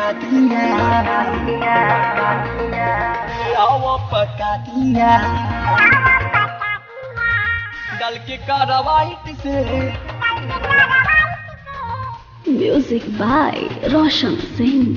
पकातिया डल के कार्रवाई से। Music by Roshan Singh.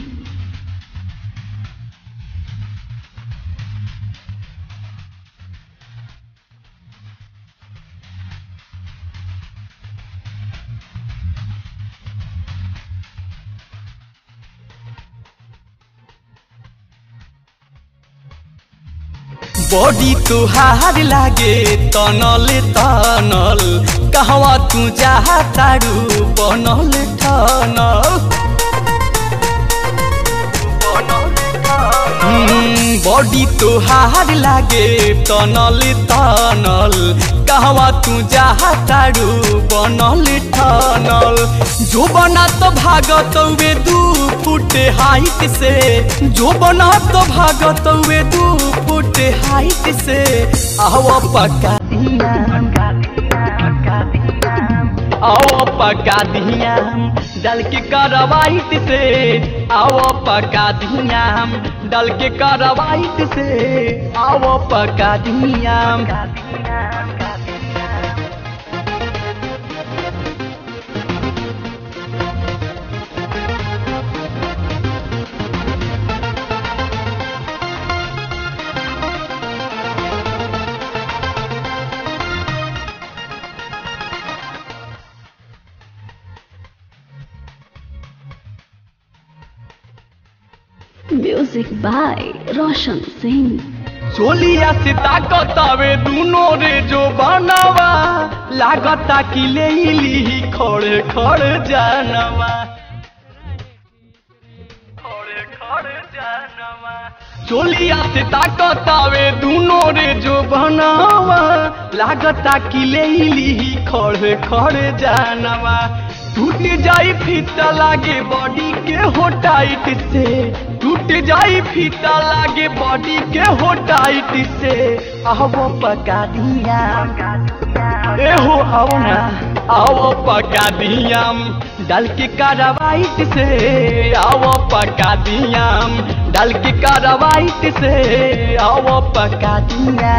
Body तुहार लागे तनल तनल कहवा तू जहा तारू बनल ठनल। बॉडी तुहार लागे तनल तनल कहवा तू जहा तारू बनल ठनल। जो बना तो भागत वे 2 फुट हाइट से, जो बना तो भागत वे 2 फुट हाइट से। आओ पका दिया आओ पका दिया डल के कार्रवाई से। आओ पका दिया डल के कार्रवाई से। आओ पका दिया म्यूजिक बाय रोशन सिंह। चोलिया से ताकतावे दूनो रे जो बनावा लागता कि ले ली खड़े खड़े जानवा। चोलिया से ताकतावे दूनो रे जो बनावा लागता कि ले ली खड़े खड़े जानवा। टूट जाई फीता लागे बॉडी के हो टाइट से, टूट जाई फीता लागे बॉडी के हो टाइट से। आओ पका दिया ए हो आओ ना आओ पका दिया डल के कार्रवाई से। आओ पका दिया डल के कार्रवाई से। आओ पका दिया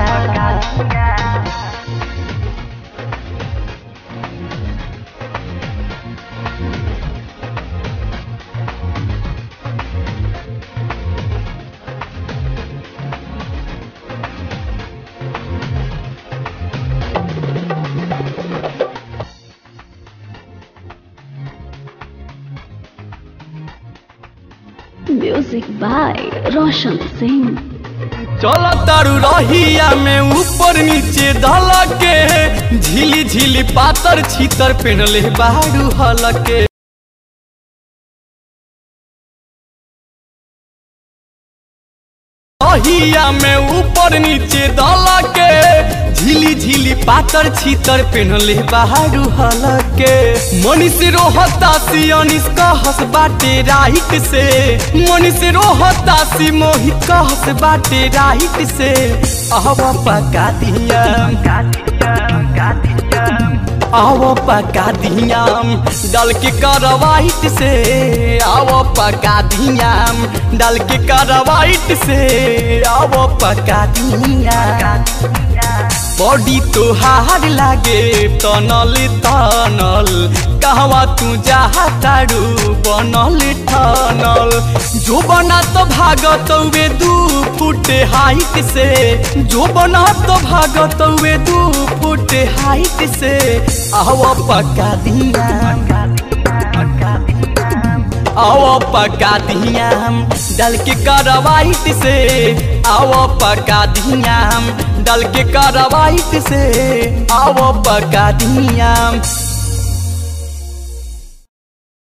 म्यूजिक बाय रोशन सिंह। चल तारू रहिया में ऊपर नीचे धल के झिली झिली पातर छीतर पेनले बारू हलके। रहिया में ऊपर नीचे धल के झिली झिली पातर छीतर पेनले बारू हलके। मनीष रोहतासी अनिस कहस बाटे राइट से, मनीष रोहतासी मोहित कहस बाटे राइट से। आओ पका दिया आओ पका दिया डल के कार्रवाई से। आओ पका दिया डल के कार्रवाई से। आओ पका दिया बॉडी तुहार लागे तनल तनल कहवा तू जहा तारू बनल ठनल। जो बना तो भागत वे 2 फुट हाइट से, जो बना तो भागत वे 2 फुट हाइट से। आओ पका दिया आओ पका दिया डल के कार्रवाई से। आओ पका दिया डल के कार्रवाई से। आओ पका दिया